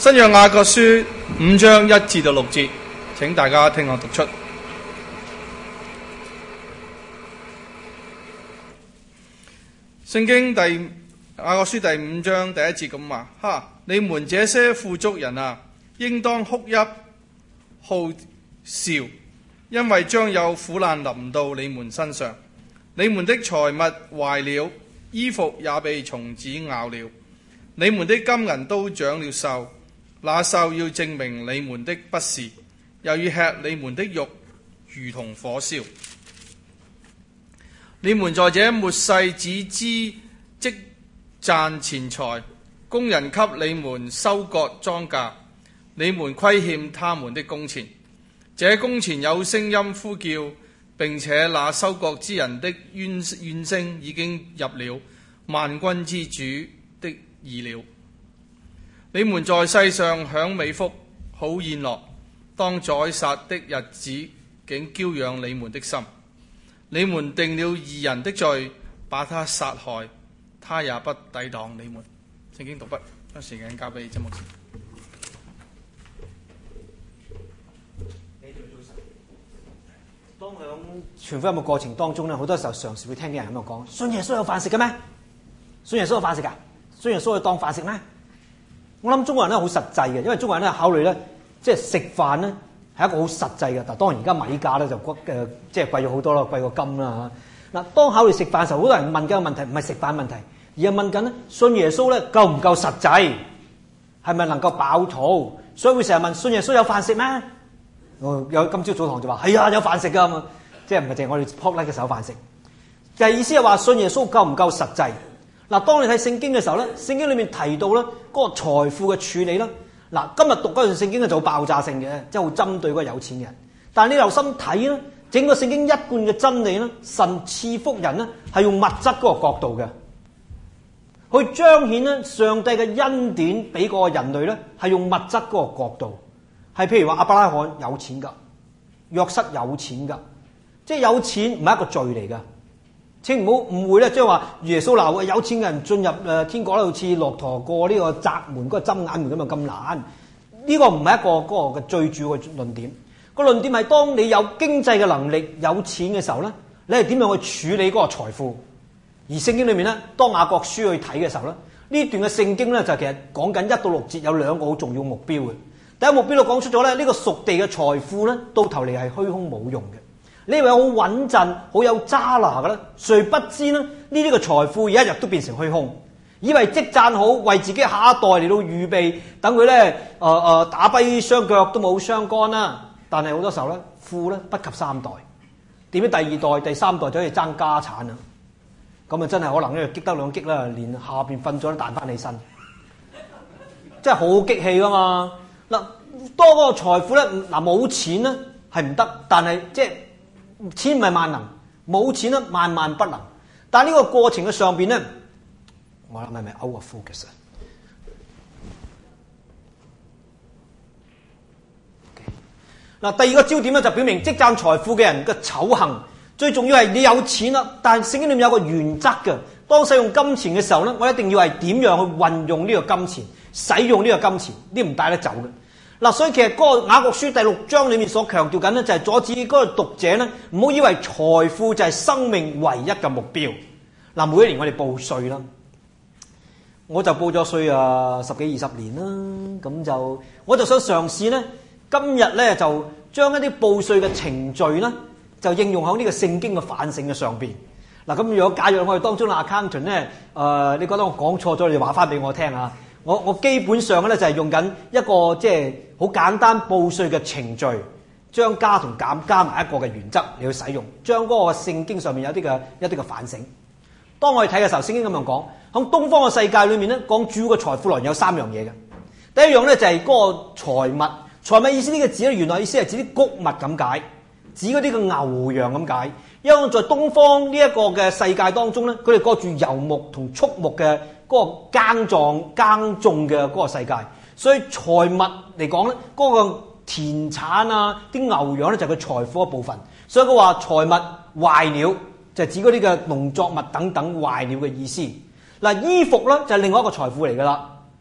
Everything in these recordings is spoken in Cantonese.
新約雅各書5章1至6節，請大家聽我讀出。聖經雅各書第5章第1節咁話：哈！你們這些富足人啊，應當哭泣好笑，因為將有苦難臨到你們身上。你們的財物壞了，衣服也被蟲子咬了，你們的金銀都長了銹，那銹要證明你們的不是，又要吃你們的肉，如同火燒。你們在這末世只知積賺錢財，工人給你們收割莊稼，你們虧欠他們的工錢。這工錢有聲音呼叫，並且那收割之人的怨聲已經入了萬軍之主的耳了。你們在世上享美福，好宴樂，當宰殺的日子竟嬌養你們的心。你們定了義人的罪，把他殺害，他也不抵擋你們。聖經讀畢，將時間交俾曾牧師。 當響傳福音嘅過程當中咧，好多時候嘗試會聽啲人咁樣講：信耶穌有飯食嘅咩？信耶穌有飯食㗎？信耶穌去當飯食咩？我諗中國人咧好實際嘅，因為中國人咧考慮咧，即係食飯咧係一個好實際嘅。但當然而家米價咧就即係貴咗好多啦，貴過金啦嚇。嗱，當考慮食飯嘅時候，好多人問緊嘅問題唔係食飯問題，而係問緊咧信耶穌咧夠唔夠實際，係咪能夠飽肚？所以會成日問信耶穌有飯食咩？有今朝早堂就話係啊，有飯食㗎嘛，即係唔係淨係我哋撲甩嘅時候飯食。就係意思係話信耶穌夠唔夠實際？嗱，當你睇聖經嘅時候咧，聖經裏面提到咧嗰個財富嘅處理啦。嗱，今日讀嗰段聖經咧就好爆炸性嘅，即係好針對嗰個有錢人。但係你留心睇咧，整個聖經一貫嘅真理咧，神賜福人咧係用物質嗰個角度嘅，去彰顯咧上帝嘅恩典俾嗰個人類咧係用物質嗰個角度。係譬如話亞伯拉罕有錢㗎，約瑟有錢㗎，即係有錢唔係一個罪嚟㗎。請唔好誤會咧，即係話耶穌鬧有錢嘅人進入天國咧，好似駱駝過呢個窄門嗰個針眼門咁啊咁難。呢個唔係一個嗰個嘅最主要嘅論點。個論點係當你有經濟嘅能力、有錢嘅時候咧，你係點樣去處理嗰個財富？而聖經裏面咧，當雅各書去睇嘅時候咧，呢段嘅聖經咧就其實講緊1到6節有兩個好重要目標嘅。第一目標就講出咗咧，呢個屬地嘅財富咧，到頭嚟係虛空冇用嘅。你以為好穩陣、好有揸拿嘅咧，誰不知咧？呢啲嘅財富有一日都變成虛空。以為積攢好，為自己下一代嚟到預備，等佢咧打跛雙腳都冇相干啦。但係好多時候咧，富咧不及3代，點知第2代、第3代就可以爭家產啦。咁啊真係可能咧激得兩激啦，連下邊瞓咗都彈翻起身，真係好激氣噶嘛！嗱，多嗰個財富咧，嗱冇錢咧係唔得，但係即係錢唔係萬能，冇錢咧萬萬不能。但係呢個過程嘅上邊咧，我諗係咪 out of focus 啊？嗱，第二個焦點咧就表明積攢財富嘅人嘅醜行。最重要係你有錢啦，但係聖經裏面有個原則嘅，當使用金錢嘅時候咧，我一定要係點樣去運用呢個金錢，使用呢個金錢，呢唔帶得走嘅。嗱，所以其實嗰個雅各書第6章裏面所強調緊咧，就係阻止嗰個讀者咧，唔好以為財富就係生命唯一嘅目標。嗱，每一年我哋報稅啦，我就報咗稅10幾20年啦，咁就我就想嘗試咧，今日咧就將一啲報稅嘅程序咧，就應用喺呢個聖經嘅反省嘅上邊。嗱，咁如果假如我哋當中嘅 accountant 咧，你覺得我講錯咗，你話翻俾我聽啊！我基本上咧就係用緊一個即係好簡單報稅嘅程序，將加同減加埋一個嘅原則嚟去使用，將嗰個聖經上面有一啲嘅反省。當我哋睇嘅時候，聖經咁樣講，喺東方嘅世界裏面咧，講主要嘅財富來源有3樣嘢嘅。第一樣咧就係嗰個財物，財物意思呢個字咧，原來意思係指啲穀物咁解，指嗰啲嘅牛羊咁解。因為在東方呢一個嘅世界當中咧，佢哋過住游牧同畜牧嘅嗰個耕種嘅嗰個世界，所以財物嚟講咧，嗰個田產啊，啲牛羊咧就係佢財富一部分。所以佢話財物壞了，就係指嗰啲嘅農作物等等壞了嘅意思。嗱，衣服咧就係另外一個財富嚟噶啦。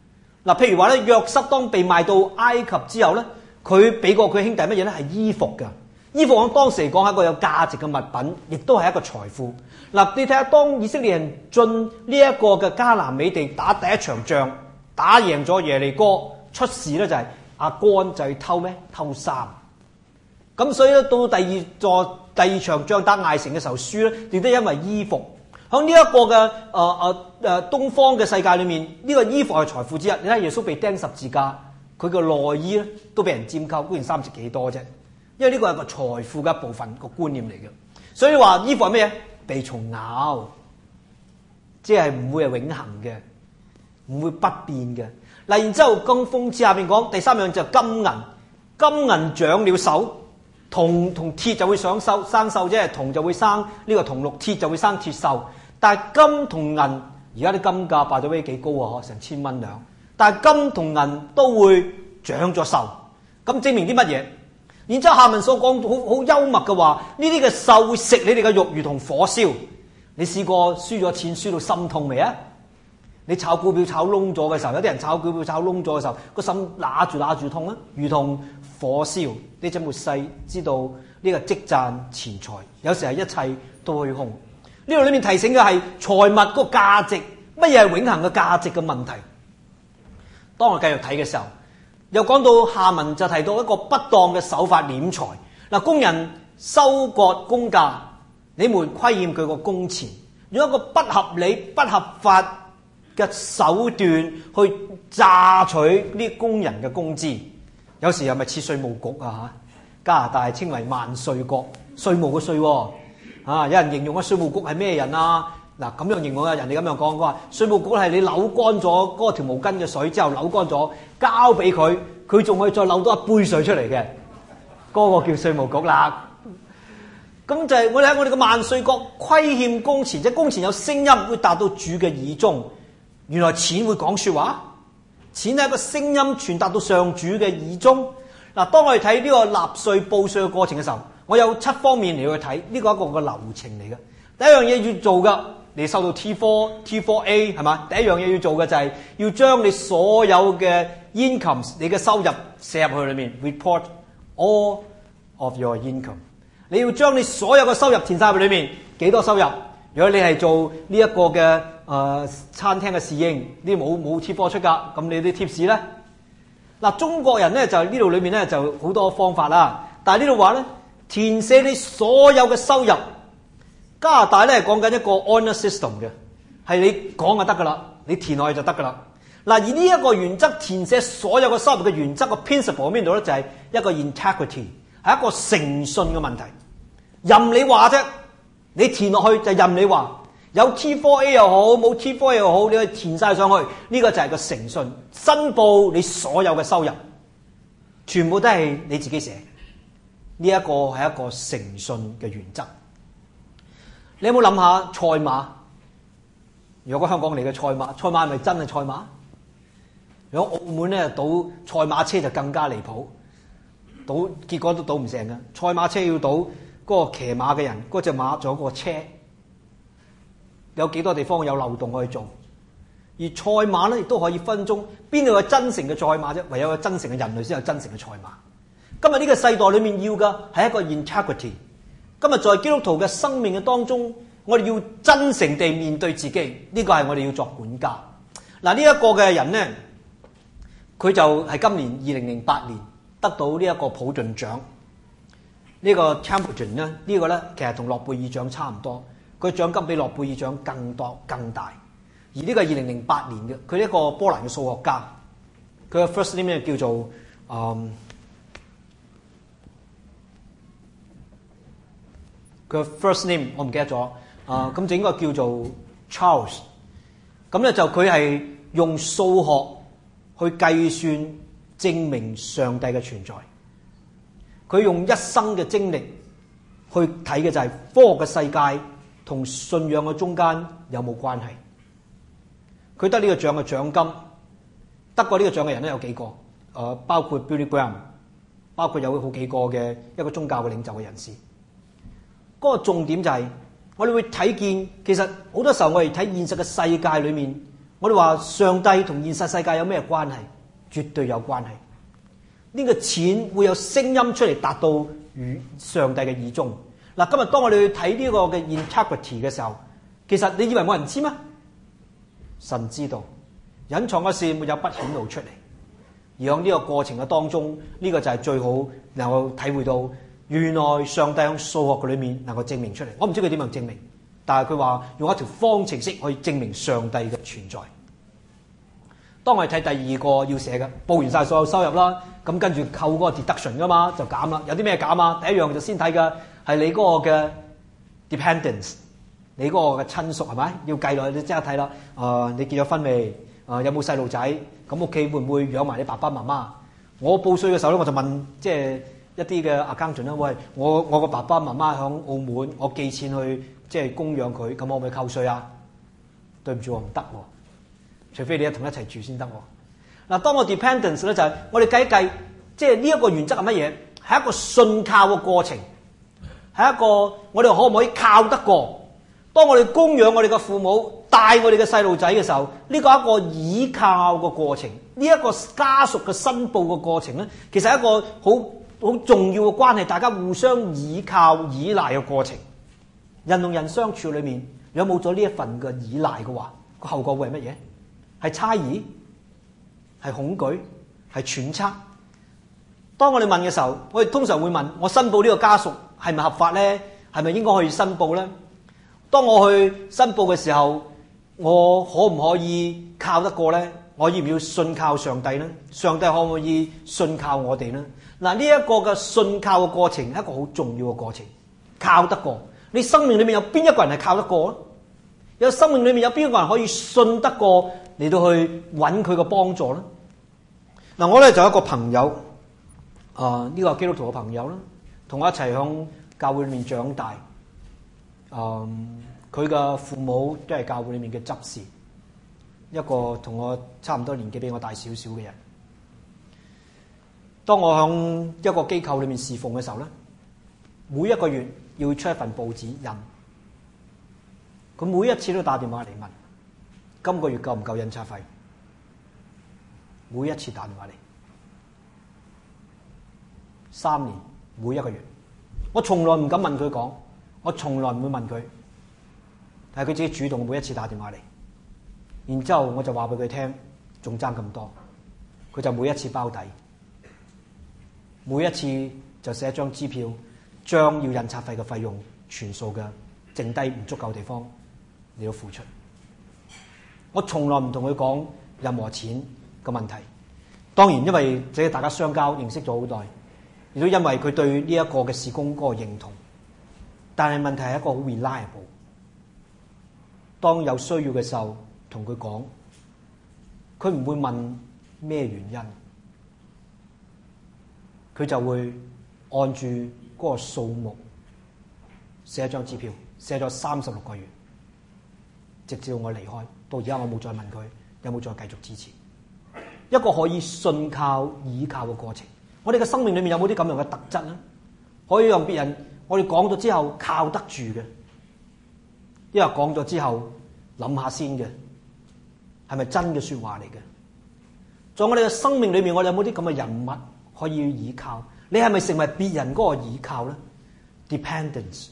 嗱，譬如話咧，約瑟當被賣到埃及之後咧，佢俾過佢兄弟乜嘢咧？係衣服㗎。衣服喺當時嚟講係一個有價值嘅物品，亦都係一個財富。嗱，你睇下當以色列人進呢一個嘅迦南美地打第一場仗，打贏咗耶利哥，出事咧就係亞干就去偷咩？偷衫。咁所以咧到第二場仗打艾城嘅時候輸咧，亦都因為衣服。喺呢一個嘅東方嘅世界裏面，呢個衣服係財富之一。你睇耶穌被釘十字架，佢個內衣咧都俾人佔購，嗰件衫值幾多啫？因為呢個係個財富嘅一部分，個觀念嚟嘅。所以話衣服係咩嘢？被蟲咬，即係唔會係永恆嘅，唔會不變嘅。嗱，然之後更諷刺下邊講第三樣就係金銀，金銀長了鏽，銅同鐵就會生鏽啫，銅就會生呢個銅綠，鐵就會生鐵鏽。但係金同銀而家啲金價by the way幾高啊，成1000蚊兩。但係金同銀都會長咗鏽，咁證明啲乜嘢？然之後下文所講好幽默嘅話，呢啲嘅鏽會食你哋嘅肉，如同火燒。你試過輸咗錢輸到心痛未啊？你炒股票炒窿咗嘅時候，有啲人炒股票炒窿咗嘅時候，個心揦住痛啊，如同火燒。呢隻末世知道呢個積賺錢財，有時係一切都虛空。呢度裏面提醒嘅係財物個價值，乜嘢係永恆嘅價值嘅問題。當我繼續睇嘅時候，又講到下文就提到一個不當嘅手法斂財。嗱，工人收割工價，你們虧欠佢個工錢，用一個不合理、不合法嘅手段去榨取呢工人嘅工資。有時又咪似稅務局啊？加拿大稱為萬稅國，稅務嘅稅喎。有人形容嘅稅務局係咩人啊？嗱，咁樣形容啊，人哋咁樣講，佢話稅務局係你扭乾咗嗰條毛巾嘅水之後扭乾咗，交俾佢，佢仲可以再扭多一杯水出嚟嘅，嗰個叫稅務局啦。咁就係我哋喺我哋嘅萬稅國虧欠工錢，即係工錢有聲音會達到主嘅耳中。原來錢會講說話，錢係一個聲音傳達到上主嘅耳中。嗱，當我哋睇呢個納稅報稅嘅過程嘅時候，我有7方面嚟去睇，呢個一個嘅流程嚟嘅。第一樣嘢要做嘅，你收到 T4A 係嘛？第一樣嘢要做嘅就係要將你所有嘅 incomes， 你嘅收入寫入去裏面 report all of your income。你要將你所有嘅收入填晒入裏面，幾多收入？如果你係做呢一個嘅餐廳嘅侍應，呢冇 T4 出㗎，咁你啲 tips 咧？嗱，中國人咧就呢度裏面咧就好多方法啦，但係呢度話咧填寫你所有嘅收入。加拿大咧係講緊一個 honor system 嘅，係你講就得噶啦，你填落去就得噶啦。嗱，而呢一個原則填寫所有嘅收入嘅原則嘅 principle 喺邊度咧？就係一個 integrity， 係一個誠信嘅問題。任你話啫，你填落去就任你話，有 T4A 又好，冇 T4A 又好，你可以填晒上去。呢個就係個誠信，申報你所有嘅收入，全部都係你自己寫。呢一個係一個誠信嘅原則。你有冇諗下賽馬？如果香港嚟嘅賽馬係咪真係賽馬？如果澳門咧賭賽馬車就更加離譜，賭結果都賭唔成嘅。賽馬車要賭嗰個騎馬嘅人，嗰隻馬仲有個車，有幾多地方有漏洞可以做？而賽馬咧亦都可以分鐘，邊度有真誠嘅賽馬啫？唯有有真誠嘅人類先有真誠嘅賽馬。今日呢個世代裏面要嘅係一個 integrity。今日在基督徒嘅生命嘅當中，我哋要真誠地面對自己，呢個係我哋要作管家。嗱，呢一個嘅人呢，佢就係今年2008年得到呢一個普頓獎。呢個 Templeton 呢，呢個咧其實同諾貝爾獎差唔多，佢獎金比諾貝爾獎更多更大。而呢個係2008年嘅，佢一個波蘭嘅數學家，佢嘅 first name 叫做佢 first name 我唔記得咗，咁就應該叫做 Charles。咁咧就佢係用數學去計算證明上帝嘅存在。佢用一生嘅精力去睇嘅就係科學嘅世界同信仰嘅中間有冇關係。佢得呢個獎嘅獎金，得過呢個獎嘅人咧有幾個？包括 Billy Graham， 包括有好幾個嘅一個宗教嘅領袖嘅人士。嗰個重點就係，我哋會睇見，其實好多時候我哋睇現實嘅世界裏面， 我哋話上帝同現實世界有咩關係？絕對有關係。呢個錢會有聲音出嚟達到與上帝嘅意中。嗱，今日當我哋去睇呢個嘅 integrity 嘅時候，其實你以為冇人知咩？神知道，隱藏嘅事沒有不顯露出嚟。而喺呢個過程嘅當中，呢個就係最好能夠體會到，原來上帝喺數學嘅裏面能夠證明出嚟。我唔知佢點樣證明，但係佢話用一條方程式可以證明上帝嘅存在。當我哋睇第二個要寫嘅，報完晒所有收入啦，咁跟住扣嗰個 deduction 噶嘛，就減啦。有啲咩減啊？第一樣就先睇嘅係你嗰個嘅 dependence， 你嗰個嘅親屬係咪？要計落去，你即刻睇啦。你結咗婚未？有冇細路仔？咁屋企會唔會養埋你爸爸媽媽？我報稅嘅時候咧，我就問即係一啲嘅 accountant 啦，喂，我個爸爸媽媽喺澳門，我寄錢去即係供養佢，咁我可唔可以扣稅啊？對唔住，我唔得喎。除非你同一齊住先得喎。嗱，當我 dependence 咧就係我哋計一計，即係呢一個原則係乜嘢？係一個信靠嘅過程，係一個我哋可唔可以靠得過？當我哋供養我哋嘅父母，帶我哋嘅細路仔嘅時候，呢個係一個倚靠嘅過程，呢一個家屬嘅申報嘅過程咧，其實係一個好重要嘅關係，大家互相倚靠、依賴嘅過程。人同人相處裏面，如果冇咗呢一份嘅依賴嘅話，個後果會係乜嘢？係猜疑，係恐懼，係揣測。當我哋問嘅時候，我哋通常會問：我申報呢個家屬係咪合法咧？係咪應該去申報咧？當我去申報嘅時候，我可唔可以靠得過咧？我要唔要信靠上帝咧？上帝可唔可以信靠我哋咧？嗱，呢一個嘅信靠嘅過程係一個好重要嘅過程，靠得過。你生命裏面有邊一個人係靠得過咧？有生命裏面有邊一個人可以信得過嚟到去揾佢嘅幫助咧？嗱，我咧就有一個朋友，呢個基督徒嘅朋友啦，同我一齊響教會裏面長大。佢嘅父母都係教會裏面嘅執事，一個同我差唔多年紀比我大少少嘅人。當我響一個機構裏面侍奉嘅時候咧，每一個月要出一份報紙印，佢每一次都打電話嚟問今個月夠唔夠印刷費，每一次打電話嚟，3年每一個月，我從來唔敢問佢講，我從來唔會問佢，但係佢自己主動每一次打電話嚟，然之後我就話俾佢聽，仲爭咁多，佢就每一次包底，每一次就寫一張支票，將要印刷費嘅費用全數嘅剩低唔足夠地方你要付出。我從來唔同佢講任何錢嘅問題，當然因為即係大家相交認識咗好耐，亦都因為佢對呢一個嘅事工嗰個認同。但係問題係一個好 reliable， 當有需要嘅時候同佢講，佢唔會問咩原因，佢就會按住嗰個數目寫一張支票，寫咗36個月，直至我離開。到而家我冇再問佢有冇再繼續支持，一個可以信靠倚靠嘅過程。我哋嘅生命裏面有冇啲咁樣嘅特質咧？可以讓別人我哋講咗之後靠得住嘅，因為講咗之後諗下先嘅，係咪真嘅說話嚟嘅？在我哋嘅生命裏面，我哋有冇啲咁嘅人物可以倚靠？你係咪成為別人嗰個倚靠咧 ？Dependence。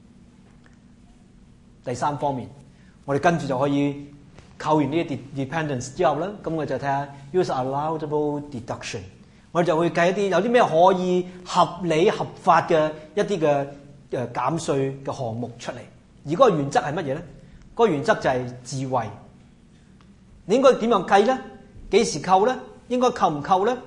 第三方面，我哋跟住就可以扣完呢啲 dependence 之後咧，咁我就睇下 use allowable deduction。我哋就會計一啲有啲咩可以合理合法嘅一啲嘅減稅嘅項目出嚟。而嗰個原則係乜嘢咧？嗰個原則就係智慧。你應該點樣計咧？幾時扣咧？應該扣唔扣咧？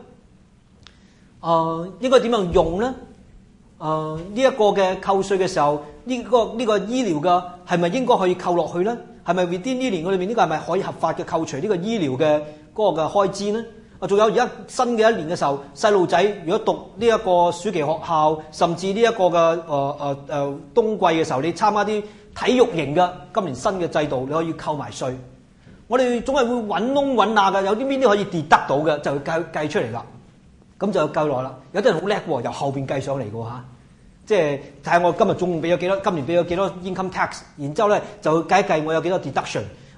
應該點樣用咧？呢一個嘅扣稅嘅時候，呢個醫療嘅係咪應該可以扣落去咧？係咪 within 呢年裏面呢個係咪可以合法嘅扣除呢個醫療嘅嗰個嘅開支咧？仲有而家新嘅一年嘅時候，細路仔如果讀呢一個暑期學校，甚至呢一個嘅冬季嘅時候，你參加啲體育營嘅，今年新嘅制度你可以扣埋稅。我哋總係會揾窿揾罅嘅，有啲邊啲可以跌得到嘅，就計出嚟啦。咁就計落啦。有啲人好叻喎，由後邊計上嚟嘅嚇，即係睇下我今日總共俾咗幾多，今年俾咗幾多 income tax， 然之後咧就計一計我有幾多 deduction。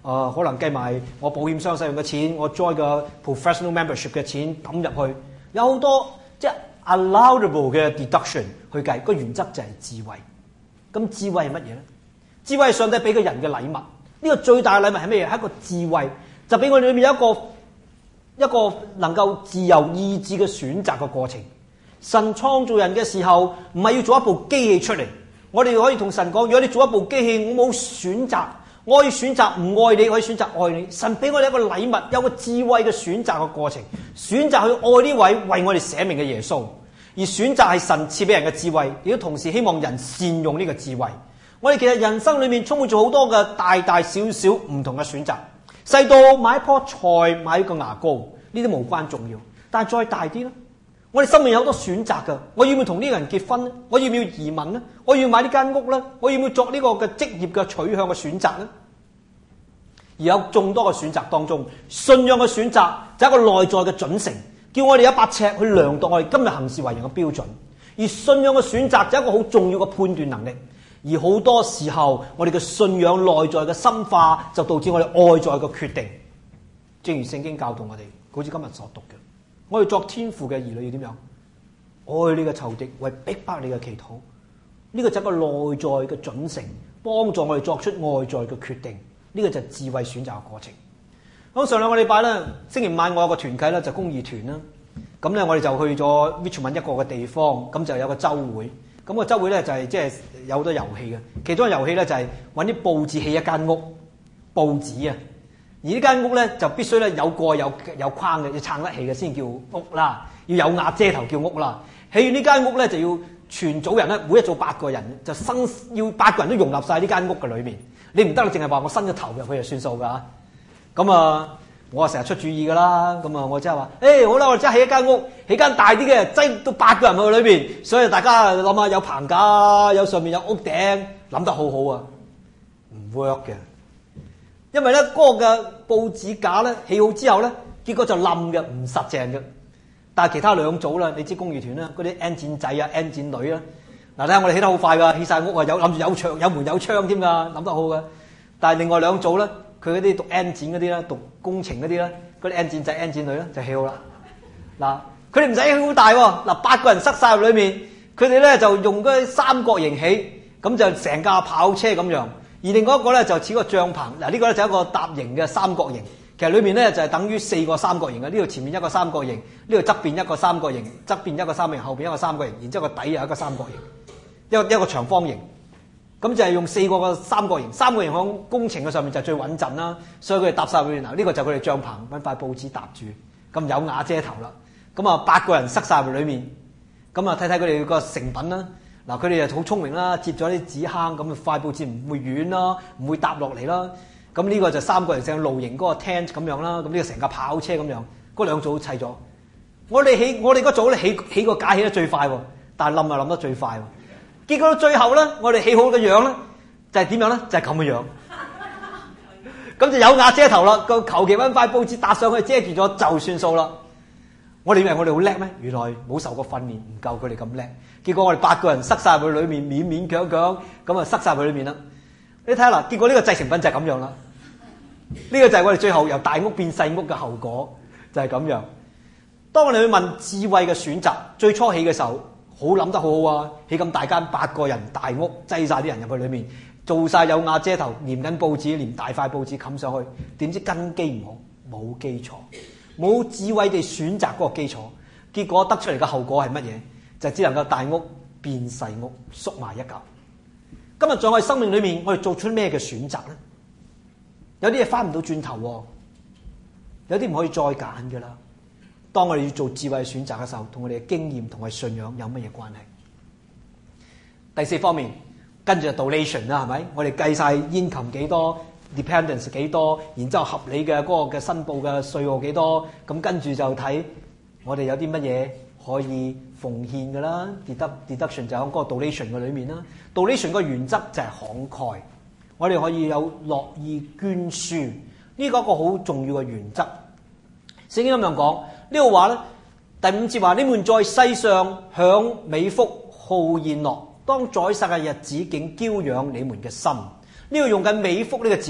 可能計埋我保險箱使用嘅錢，我 join 個 professional membership 嘅錢抌入去，有好多即係 allowable 嘅 deduction 去計。個原則就係智慧。咁智慧係乜嘢咧？智慧係上帝俾個人嘅禮物。呢個最大嘅禮物係咩嘢？係一個智慧，就俾我哋裏面有一個能夠自由意志嘅選擇嘅過程。神創造人嘅時候，唔係要做一部機器出嚟。我哋可以同神講：如果你做一部機器，我冇選擇，我可以選擇唔愛你，可以選擇愛你。神俾我哋一個禮物，有個智慧嘅選擇嘅過程，選擇去愛呢位為我哋捨命嘅耶穌。而選擇係神賜俾人嘅智慧，亦都同時希望人善用呢個智慧。我哋其實人生裏面充滿咗好多嘅大大小小唔同嘅選擇，細到買一棵菜、買一個牙膏，呢啲無關重要。但係再大啲咧，我哋生命有好多選擇㗎。我要唔要同呢個人結婚咧？我要唔要移民咧？我要買呢間屋咧？我要唔要作呢個嘅職業嘅取向嘅選擇咧？而有眾多嘅選擇當中，信仰嘅選擇就係一個內在嘅準繩，叫我哋有一把尺去量度我哋今日行事為人嘅標準。而信仰嘅選擇就係一個好重要嘅判斷能力。而好多時候，我哋嘅信仰內在嘅深化，就導致我哋外在嘅決定。正如聖經教導我哋，好似今日所讀嘅，我哋作天父嘅兒女要點樣？愛你嘅仇敵，為逼迫你嘅祈禱。呢個就係一個內在嘅準繩，幫助我哋作出外在嘅決定。呢個就係智慧選擇嘅過程。咁上兩個禮拜咧，星期五晚我有個團契咧，就公義團啦。咁咧我哋就去咗 Richmond 一個嘅地方，咁就有個週會。咁個週會咧就係即係有好多遊戲嘅，其中嘅遊戲咧就係揾啲報紙起一間屋，報紙啊。而呢間屋咧就必須咧有蓋有框嘅，要撐得起嘅先叫屋啦，要有瓦遮頭叫屋啦。起完呢間屋咧就要全組人咧，每一組8個人就要8個人都容納晒呢間屋嘅裏面。你唔得，你淨係話我伸咗頭入去就算數㗎。咁啊，我成日出主意㗎啦。咁啊，我即係話，好啦，我哋即係起一間屋，起間大啲嘅，擠到8個人去裏邊。所以大家諗下，有棚架，有上面有屋頂，諗得好好啊。唔 work 嘅，因為咧嗰個嘅報紙架咧起好之後咧，結果就冧嘅，唔實淨嘅。但係其他兩組啦，你知公義團啦，嗰啲 N 展仔啊、N 展女啦。嗱，睇下我哋起得好快㗎，起晒屋啊，諗住有牆、有門、有窗添㗎，諗得好嘅。但係另外兩組咧，佢嗰啲讀 N 展嗰啲咧，讀工程嗰啲咧，嗰啲 N 展仔、N 展女咧就起好啦。嗱，佢哋唔使起好大喎，嗱8個人塞晒入裏面，佢哋咧就用嗰啲三角形起，咁就成架跑車咁樣。而另外一個咧就似個帳篷，嗱呢個咧就一個搭形嘅三角形。其實裏面咧就係等於4個三角形嘅，呢度前面一個三角形，呢度側邊一個三角形，側邊一個三角形，後邊一個三角形，然之後個底又一個三角形，一個長方形。咁就係用4個嘅三角形，三角形喺工程嘅上面就最穩陣啦，所以佢哋搭晒裏面。嗱呢個就佢哋帳篷，揾塊報紙搭住，咁有瓦遮頭啦。咁啊8個人塞晒入裏面，咁啊睇睇佢哋個成品啦。嗱佢哋就好聰明啦，接咗啲紙坑，咁塊報紙唔會軟啦，唔會搭落嚟啦。咁呢個就三個人成露營嗰個 tent 咁樣啦，咁呢個成架跑車咁樣，嗰兩組砌咗。我哋嗰組咧起個架起得最快喎，但係冧又冧得最快喎。結果到最後咧，我哋起好嘅樣咧，就係點樣咧？就係咁嘅樣。咁就有瓦遮頭啦，個求其揾塊報紙搭上去遮住咗就算數啦。我哋以為我哋好叻咩？原來冇受過訓練，唔夠佢哋咁叻。結果我哋8個人塞晒入去裏面，勉勉強強咁啊塞晒入去裏面啦。你睇下嗱，結果呢個製成品就係咁樣啦。呢個就係我哋最後由大屋變細屋嘅後果，就係咁樣。當我哋去問智慧嘅選擇，最初起嘅時候好諗得好好啊，起咁大間8個人大屋，擠晒啲人入去裏面，做晒有瓦遮頭，黏緊報紙，連大塊報紙冚上去，點知根基唔好，冇基礎，冇智慧地選擇嗰個基礎，結果得出嚟嘅後果係乜嘢？就只能夠大屋變細屋，縮埋一嚿。今日在我哋生命裏面，我哋做出咩嘅選擇咧？有啲嘢翻唔到轉頭，有啲唔可以再揀嘅啦。當我哋要做智慧選擇嘅時候，同我哋嘅經驗同我哋信仰有乜嘢關係？第4方面，跟住就 donation 啦，係咪？我哋計晒 income 幾多 ，dependence 幾多，然之後合理嘅嗰個嘅申報嘅稅務幾多，咁跟住就睇我哋有啲乜嘢可以奉獻嘅啦。deduction 就喺嗰個 donation 嘅裏面啦。donation 個原則就係慷慨，我哋可以有樂意捐輸，呢個一個好重要嘅原則。聖經咁樣講，呢度話咧，第5節話：你們在世上享美福、好宴樂，當宰殺嘅日子竟嬌養你們嘅心。呢度用緊美福呢個字，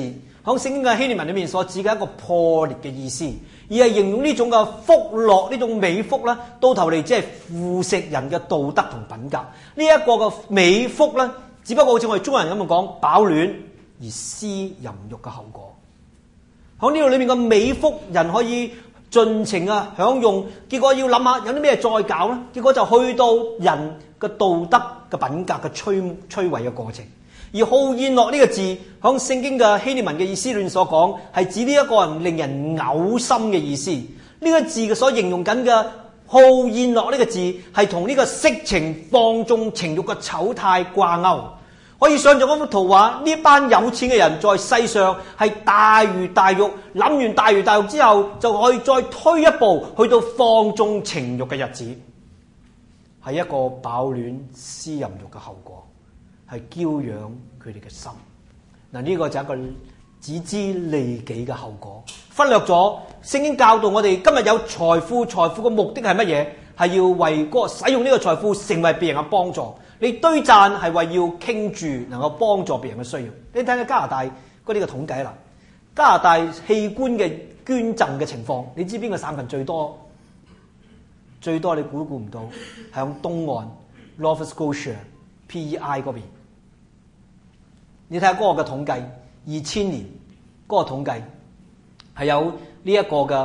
喺聖經嘅希臘文裏面所指嘅一個破裂嘅意思，而係形容呢種嘅福樂，呢種美福咧，到頭嚟只係腐蝕人嘅道德同品格。呢一個嘅美福咧，只不過好似我哋中國人咁樣講，飽暖而思淫慾嘅後果。喺呢度裏面嘅美福，人可以盡情啊享用，結果要諗下有啲咩再搞咧，結果就去到人嘅道德嘅品格嘅摧毀嘅過程。而好宴樂呢個字，響聖經嘅希臘文嘅意思裏面所講，係指呢一個人令人嘔心嘅意思。呢個字嘅所形容緊嘅好宴樂呢個字，係同呢個色情放縱情慾嘅醜態掛鈎。可以想象嗰幅圖畫，呢班有錢嘅人在世上係大魚大肉，諗完大魚大肉之後，就可以再推一步去到放縱情慾嘅日子，係一個飽暖思淫慾嘅後果。係嬌養佢哋嘅心，嗱，呢個就係一個只知利己嘅後果，忽略咗聖經教導我哋今日有財富，財富嘅目的係乜嘢？係要為使用呢個財富成為別人嘅幫助。你堆賺係為要傾注能夠幫助別人嘅需要。你睇下加拿大嗰啲嘅統計啦，加拿大器官嘅捐贈嘅情況，你知邊個省份最多？最多你估唔到，係響東岸 Nova Scotia、PEI 嗰邊。你睇下嗰個嘅統計，2000年嗰個統計係有呢一個嘅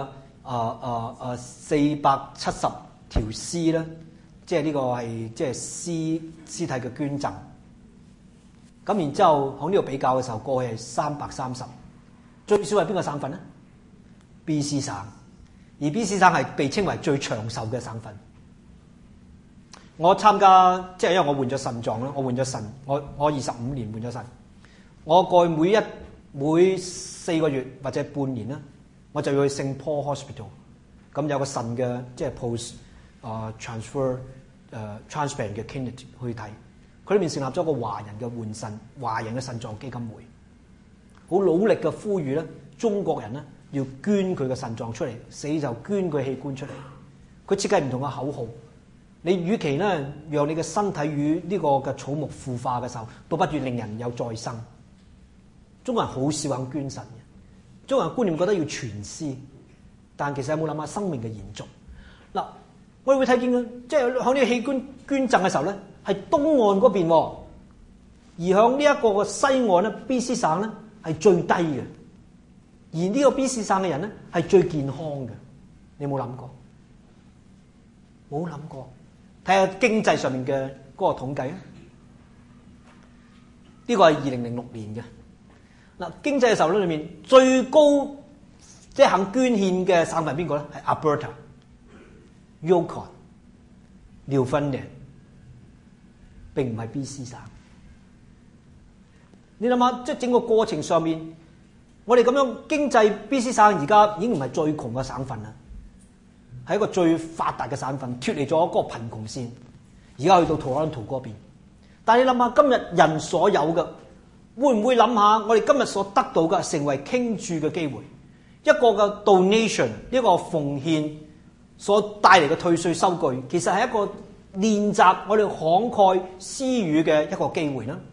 470條屍啦，即係呢個係即係屍體嘅捐贈。咁然之後喺呢度比較嘅時候，過去係330，最少係邊個省份呢？ BC 省，而 BC 省係被稱為最長壽嘅省份。我參加即係因為我換咗腎臟啦，我換咗腎，我25年換咗腎。我過去每4個月或者半年啦，我就要去聖 Paul Hospital， 咁有個腎嘅即係 post transplant 嘅 clinic 去睇，佢裏面成立咗個華人嘅換腎、華人嘅腎臟基金會，好努力嘅呼籲咧，中國人咧要捐佢嘅腎臟出嚟，死就捐佢器官出嚟。佢設計唔同嘅口號，你與其咧讓你嘅身體與呢個嘅草木腐化嘅時候，倒不如令人有再生。中國人好少肯捐腎嘅，中國人觀念覺得要全屍，但其實有冇諗下生命嘅延續？嗱，我哋會睇見嘅，即係喺呢個器官捐贈嘅時候咧，係東岸嗰邊，而喺呢一個嘅西岸咧 ，BC 省咧係最低嘅，而呢個 BC 省嘅人咧係最健康嘅。你有冇諗過？冇諗過？睇下經濟上面嘅嗰個統計啊！呢個係2006年嘅。嗱，經濟嘅時候咧，裏面最高即係肯捐獻嘅省份邊個咧？係 Alberta、Yukon、紐芬蘭，並唔係 BC 省。你諗下，即係整個過程上面，我哋咁樣經濟 BC 省而家已經唔係最窮嘅省份啦，係一個最發達嘅省份，脫離咗嗰個貧窮線，而家去到 Toronto 嗰邊。但係你諗下，今日人所有嘅。會唔會諗下我哋今日所得到嘅成為傾注嘅機會？一個嘅 donation， 一個奉獻所帶嚟嘅退稅收據，其實係一個練習我哋慷慨施予嘅一個機會啦。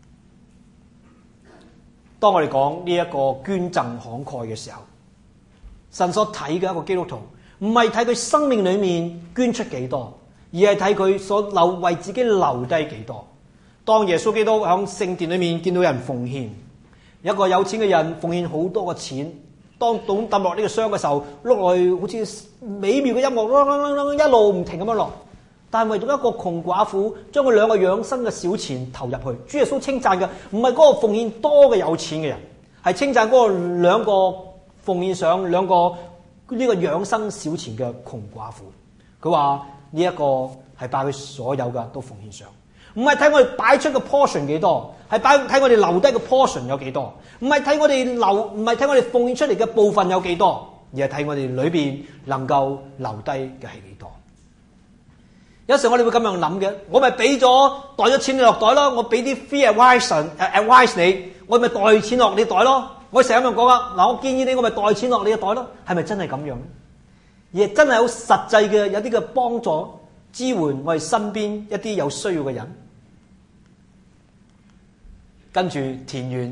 當我哋講呢一個捐贈慷慨嘅時候，神所睇嘅一個基督徒，唔係睇佢生命裏面捐出幾多，而係睇佢所為自己留低幾多。當耶穌基督喺聖殿裏面見到有人奉獻，一個有錢嘅人奉獻好多嘅錢，當抌落呢個箱嘅時候，碌落去好似美妙嘅音樂，一路唔停咁樣落。但係唯獨一個窮寡婦將佢2個養生嘅小錢投入去，主耶穌稱讚嘅唔係嗰個奉獻多嘅有錢嘅人，係稱讚嗰個2個奉獻上2個呢個養生小錢嘅窮寡婦。佢話呢一個係把佢所有嘅都奉獻上。唔係睇我哋擺出嘅 portion 幾多，係睇我哋留低嘅 portion 有幾多。唔係睇我哋奉獻出嚟嘅部分有幾多，而係睇我哋裏邊能夠留低嘅係幾多。有時我哋會咁樣諗嘅，我咪俾咗袋咗錢你落袋咯，我俾啲 free advice 你，我咪袋錢落你袋咯。我成日咁樣講啊，嗱，我建議你，我咪袋錢落你嘅袋咯。係咪真係咁樣？而係真係好實際嘅，有啲嘅幫助支援我哋身邊一啲有需要嘅人。跟住田園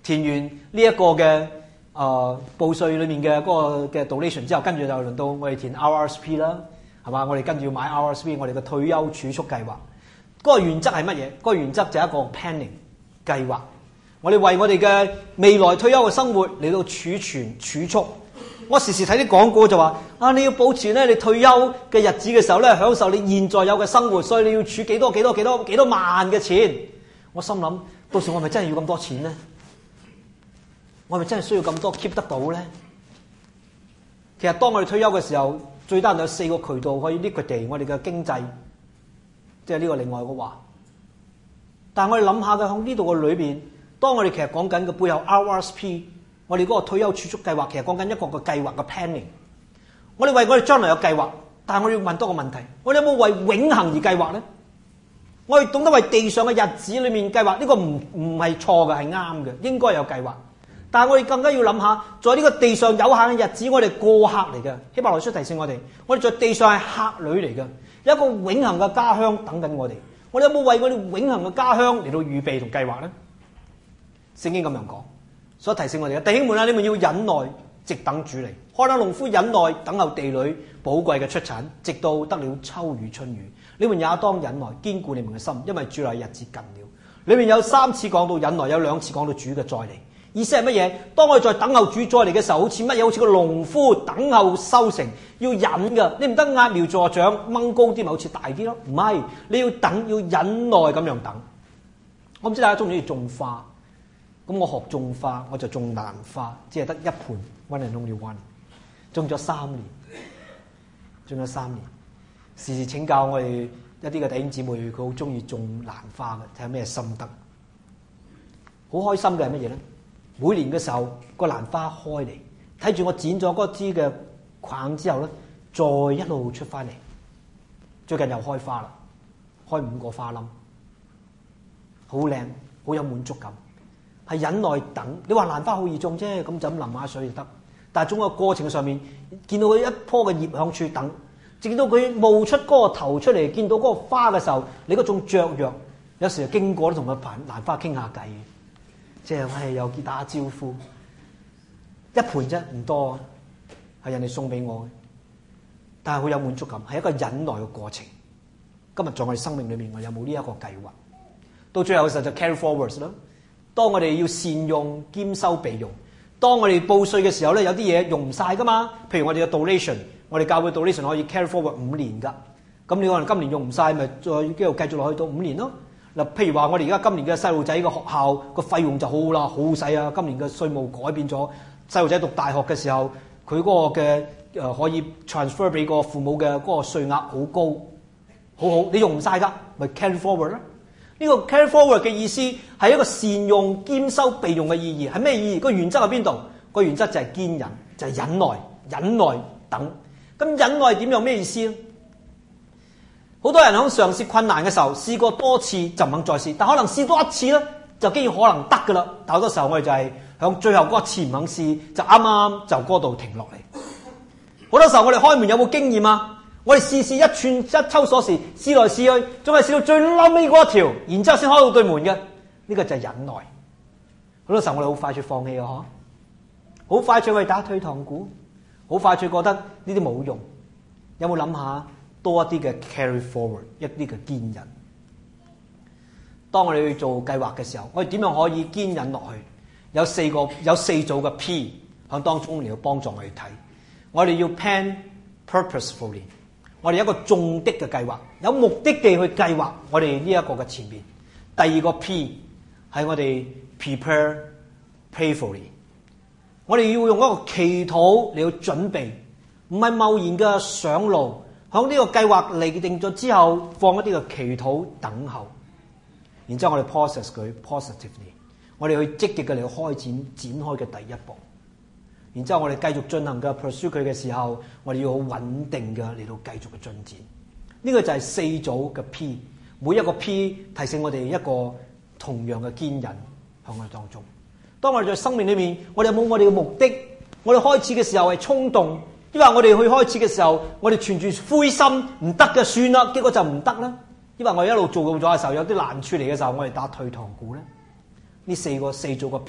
填完呢一個嘅報稅裏面嘅嗰個嘅 donation 之後，跟住就輪到我哋填 RRSP 啦，係嘛？我哋跟住要買 RRSP， 我哋嘅退休儲蓄計劃。嗰個原則係乜嘢？嗰個原則就係一個 planning 計劃。我哋為我哋嘅未來退休嘅生活嚟到儲存儲蓄。我時時睇啲廣告就話你要保持咧你退休嘅日子嘅時候咧，享受你現在有嘅生活，所以你要儲幾多萬嘅錢。我心諗，到時我係咪真係要咁多錢咧？我係咪真係需要咁多 keep 得到咧？其實當我哋退休嘅時候，最低限度有4個渠道可以 liquidate我哋嘅經濟，即係呢個另外一個話。但係我哋諗下嘅喺呢度嘅裏邊，當我哋其實講緊嘅背後 RRSP。我哋嗰個退休儲蓄計劃其實講緊一個個計劃嘅 planning。我哋為我哋將來有計劃，但係我哋要問多個問題：我哋有冇為永恆而計劃咧？我哋懂得為地上嘅日子裏面計劃，呢個唔係錯嘅，係啱嘅，應該有計劃。但係我哋更加要諗下，在呢個地上有限嘅日子，我哋過客嚟嘅。希伯來書提醒我哋，我哋在地上係客旅嚟嘅，有一個永恆嘅家鄉等緊我哋。我哋有冇為我哋永恆嘅家鄉嚟到預備同計劃咧？聖經咁樣講。所以提醒我哋嘅弟兄們啊，你們要忍耐，直等主嚟。看那農夫忍耐，等候地裏寶貴嘅出產，直到得了秋雨春雨。你們也當忍耐，堅固你們嘅心，因為主來日子近了。裏面有3次講到忍耐，有2次講到主嘅再嚟。意思係乜嘢？當我哋在等候主再嚟嘅時候，好似乜嘢？好似個農夫等候收成，要忍㗎。你唔得揠苗助長，掹高啲咪好似大啲咯？唔係，你要等，要忍耐咁樣等。我唔知大家中唔中意種花。咁我學種花，我就種蘭花，只係得一盆 one and only one， 種咗3年，種咗3年。時時請教我哋一啲嘅弟兄姊妹，佢好中意種蘭花嘅，睇下咩心得。好開心嘅係乜嘢咧？每年嘅時候個蘭花開嚟，睇住我剪咗嗰支嘅框之後咧，再一路出翻嚟。最近又開花啦，開5個花冧，好靚，好有滿足感。係忍耐等，你話蘭花好易種啫，咁就咁淋下水就得。但係種個過程上面，見到佢一棵嘅葉響處等，直到佢冒出嗰個頭出嚟，見到嗰個花嘅時候，你嗰種雀躍，有時經過都同個蘭花傾下偈，即係又打招呼。一盆啫，唔多，係人哋送俾我嘅，但係好有滿足感，係一個忍耐嘅過程。今日在我哋生命裏面，我有冇呢一個計劃？到最後嘅時候就 carry forwards 啦。當我哋要善用兼收備用，當我哋報稅嘅時候咧，有啲嘢用唔晒噶嘛。譬如我哋嘅 donation， 我哋教會 donation 可以 carry forward 5年噶。咁你可能今年用唔晒，咪再繼續落去到5年咯。嗱，譬如話我哋而家今年嘅細路仔嘅學校個費用就好啦，好使啊。今年嘅稅務改變咗，細路仔讀大學嘅時候，佢嗰個嘅可以 transfer 俾個父母嘅嗰個稅額好高，好好。你用唔晒噶，咪 carry forward 啦。呢個 carry forward 嘅意思係一個善用兼收備用嘅意義，係咩意義？個原則喺邊度？個原則就係堅忍，就係忍耐，忍耐等。咁忍耐點有咩意思咧？好多人喺嘗試困難嘅時候，試過多次就唔肯再試，但可能試多1次咧，就竟然可能得噶啦。但好多時候我哋就係響最後嗰1次唔肯試，就啱啱就嗰度停落嚟。好多時候我哋開門有冇經驗啊？我哋試一抽鎖匙，試來試去，仲係試到最嬲尾嗰一條，然之後先開到對門嘅。呢個就係忍耐。好多時候我哋好快脆放棄啊！好快脆去打退堂鼓，好快脆覺得呢啲冇用。有冇諗下多一啲嘅 carry forward， 一啲嘅堅忍？當我哋去做計劃嘅時候，我哋點樣可以堅忍落去？有4組嘅 P 喺當中嚟到幫助我哋睇。我哋要 plan purposefully。我哋一個重的嘅計劃，有目的地去計劃我哋呢一個嘅前面。第2個 P 係我哋 prepare prayerfully。我哋要用一個祈禱嚟到準備，唔係貿然嘅上路。響呢個計劃嚟定咗之後，放一啲嘅祈禱等候，然之後我哋 process 佢 positively， 我哋去積極嘅嚟開展開嘅第一步。然之後我哋繼續進行嘅 pursue 佢嘅時候，我哋要好穩定嘅嚟到繼續嘅進展。呢個就係4組嘅 P， 每一個 P 提醒我哋一個同樣嘅堅忍喺我哋當中。當我哋在生命裏面，我哋有冇我哋嘅目的？我哋開始嘅時候係衝動，因為我哋去開始嘅時候，我哋存住灰心，唔得嘅算啦，結果就唔得啦。因為我哋一路做到咗嘅時候，有啲難處嚟嘅時候，我哋打退堂鼓咧。呢4組嘅 P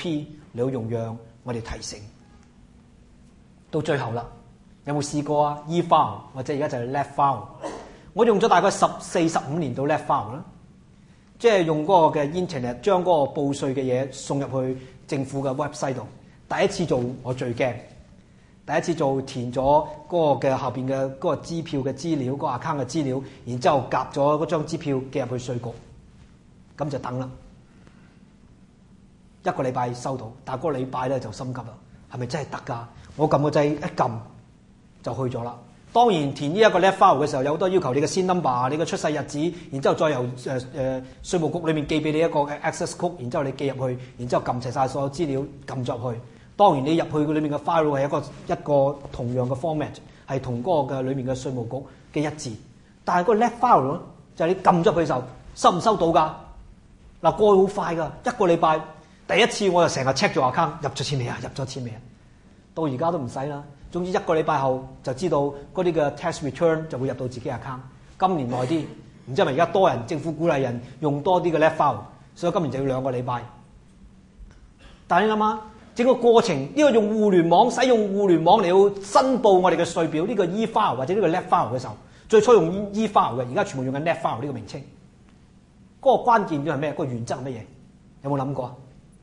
你好容讓我哋提醒。到最後啦，有冇試過啊 ？e-file 或者而家就係 left file， 我用咗大概14-15年到 left file 啦，即係用嗰個嘅 internet 將嗰個報稅嘅嘢送入去政府嘅 website 度。第一次做我最驚，第一次做填咗嗰個嘅後邊嘅嗰個支票嘅資料，嗰個 account 嘅資料，然之後夾咗嗰張支票寄入去稅局，咁就等啦。1個禮拜收到，但係嗰個禮拜咧就心急啦，係咪真係得㗎？我撳個掣一撳就去咗啦。當然填呢一個 left file 嘅時候，有好多要求你嘅 SIN number、你嘅出世日子，然之後再由稅務局裏面寄俾你一個嘅 access code，然之後你寄入去，然之後撳齊晒所有資料撳咗去。當然你入去佢裏面嘅 file 係一個同樣嘅 format， 係同嗰個嘅裏面嘅稅務局嘅一致。但係個 left file 咧，就係你撳咗佢嘅時候收唔收到㗎？嗱，過去好快㗎，1個禮拜。第一次我就成日 check 咗 account 入咗錢未啊？入咗錢未啊？到而家都唔使啦。總之1個禮拜後就知道嗰啲嘅 tax return 就會入到自己 account。今年耐啲，唔知係咪而家多人政府鼓勵人用多啲嘅 left file， 所以今年就要2個禮拜。但係你諗下，整個過程呢個用互聯網使用互聯網嚟到申報我哋嘅稅表呢個 e-file 或者呢個 left file 嘅時候，最初用 e-file 嘅，而家全部用緊 left file 呢個名稱。嗰個關鍵點係咩？嗰個原則係乜嘢？有冇諗過啊？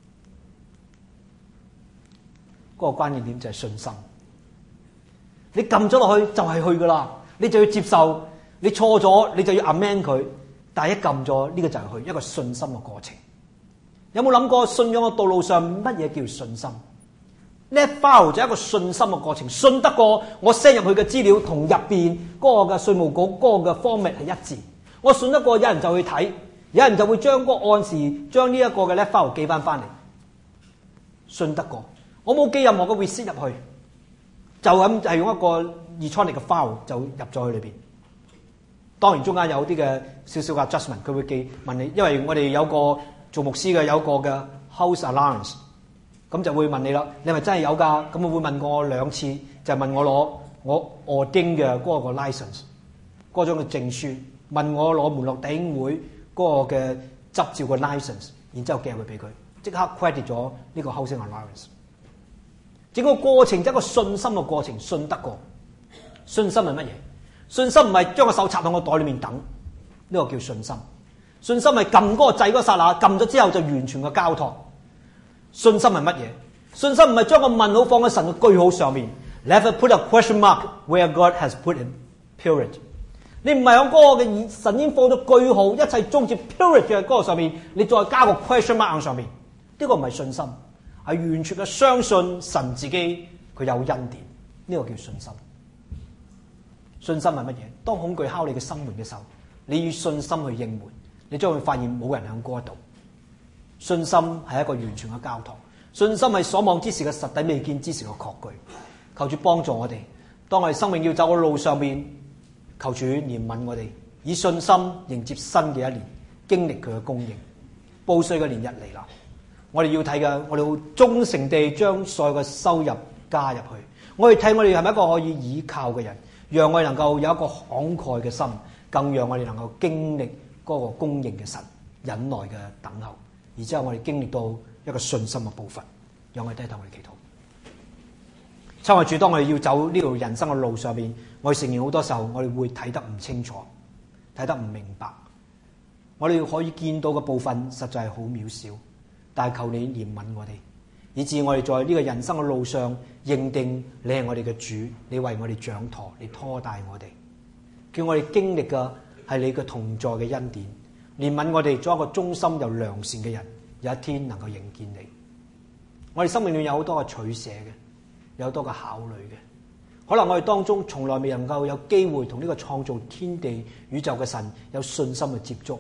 嗰個關鍵點就係信心。你撳咗落去就係去噶啦，你就要接受。你錯咗你就要 amend 佢，但係一撳咗呢個就係去一個信心嘅過程。有冇諗過信仰嘅道路上乜嘢叫信心？ Left file 就係一個信心嘅過程，信得過我 send 入去嘅資料同入邊嗰個嘅稅務局嗰個嘅 format 係一致。我信得過有人就去睇，有人就會將嗰個按時將呢一個嘅 left file 寄翻嚟，信得過。我冇寄任何嘅 receipt 入去，就咁係用一個 electronic 嘅 file 就入咗去裏邊。當然中間有啲嘅少少嘅 adjustment， 佢會寄問你，因為我哋有個做牧師嘅有個嘅 house allowance， 咁就會問你啦，你係咪真係有㗎？咁我會問過我2次，就係問我攞我 ordain 嘅嗰個 license 嗰張嘅證書，問我攞門諾弟兄會嗰個嘅執照嘅 license， 然之後寄入去俾佢，即刻 credit 咗呢個 housing allowance。整個過程就係一個信心嘅過程，信得過。信心係乜嘢？信心唔係將個手插喺我袋裏面等，呢個叫信心。信心係撳嗰個掣嗰剎那，撳咗之後就完全嘅交託。信心係乜嘢？信心唔係將個問號放喺神嘅句號上面 ，never put a question mark where God has put it, period。你唔係喺嗰個嘅神已經放咗句號，一切終結 period 嘅嗰個上面，你再加個 question mark 喺上面，呢個唔係信心，係完全嘅相信神自己佢有恩典，呢個叫信心。信心係乜嘢？當恐懼敲你嘅心門嘅時候，你以信心去應門，你將會發現冇人喺嗰度。信心係一個完全嘅交託，信心係所望之時嘅實底，未見之時嘅確據。求主幫助我哋，當我哋生命要走嘅路上面，求主憐憫我哋，以信心迎接新嘅一年，經歷佢嘅供應。報稅嘅年日嚟啦，我哋要睇嘅，我哋要忠誠地將所有嘅收入加入去。我哋睇我哋係咪一個可以倚靠嘅人，讓我哋能夠有一個慷慨嘅心，更讓我哋能夠經歷嗰個供應嘅神，忍耐嘅等候。而之後我哋經歷到一個信心嘅步伐，讓我哋低頭去祈禱。親愛的主，當我哋要走呢條人生嘅路上面，我哋承認好多時候我哋會睇得唔清楚，睇得唔明白。我哋可以見到嘅部分實在係好渺小，但係求你憐憫我哋，以致我哋在呢個人生嘅路上認定你係我哋嘅主，你為我哋掌舵，你拖帶我哋，叫我哋經歷嘅係你嘅同在嘅恩典。憐憫我哋做一個忠心又良善嘅人，有一天能夠迎見你。我哋生命裏有好多嘅取捨嘅，有好多嘅考慮嘅。可能我哋當中從來未能夠有機會同呢個創造天地宇宙嘅神有信心嘅接觸。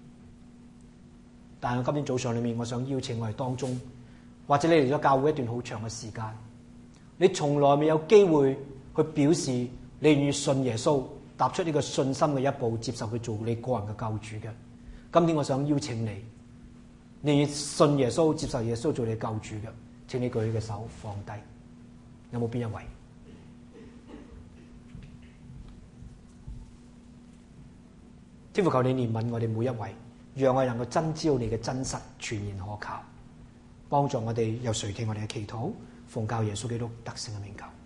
但係今天早上裏面，我想邀請我哋當中，或者你嚟咗教會一段好長嘅時間，你從來未有機會去表示你願意信耶穌，踏出呢個信心嘅一步，接受佢做你個人嘅救主嘅。今天我想邀請你，你信耶穌，接受耶穌做你救主嘅，請你舉起嘅手放低。有冇邊一位？天父，求你憐憫我哋每一位，讓我哋能夠真知道你嘅真實，全然可靠。 幫助我哋，又垂聽我哋嘅祈禱，奉教耶穌基督得勝嘅名求。